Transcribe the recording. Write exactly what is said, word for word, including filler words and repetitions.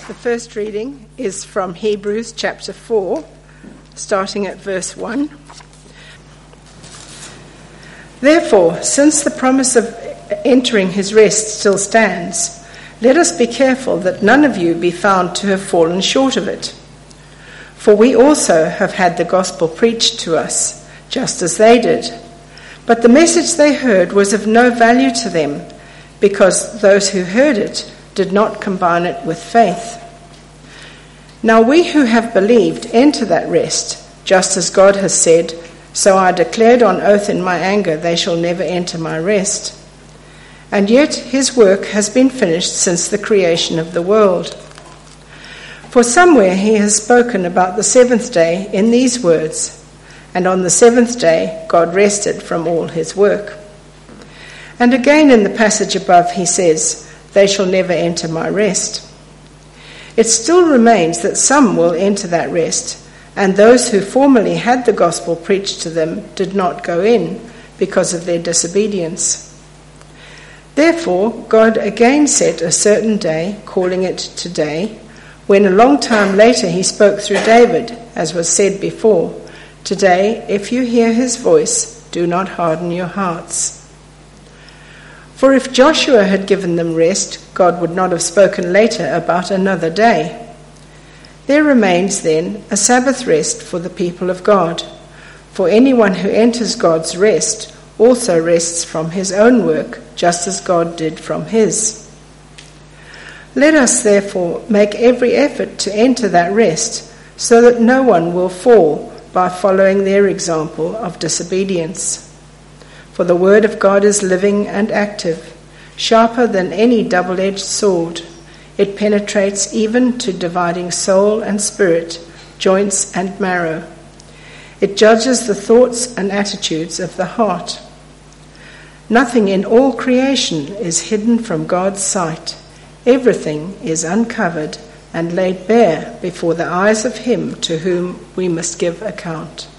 The first reading is from Hebrews chapter four, starting at verse one. Therefore, since the promise of entering his rest still stands, let us be careful that none of you be found to have fallen short of it. For we also have had the gospel preached to us, just as they did. But the message they heard was of no value to them, because those who heard it did not combine it with faith. Now we who have believed enter that rest, just as God has said, so I declared on oath in my anger, they shall never enter my rest. And yet his work has been finished since the creation of the world. For somewhere he has spoken about the seventh day in these words, and on the seventh day God rested from all his work. And again in the passage above he says, they shall never enter my rest. It still remains that some will enter that rest, and those who formerly had the gospel preached to them did not go in because of their disobedience. Therefore, God again set a certain day, calling it today, when a long time later he spoke through David, as was said before, today, if you hear his voice, do not harden your hearts. For if Joshua had given them rest, God would not have spoken later about another day. There remains then a Sabbath rest for the people of God. For anyone who enters God's rest also rests from his own work, just as God did from his. Let us therefore make every effort to enter that rest, so that no one will fall by following their example of disobedience. For the word of God is living and active, sharper than any double-edged sword. It penetrates even to dividing soul and spirit, joints and marrow. It judges the thoughts and attitudes of the heart. Nothing in all creation is hidden from God's sight. Everything is uncovered and laid bare before the eyes of him to whom we must give account.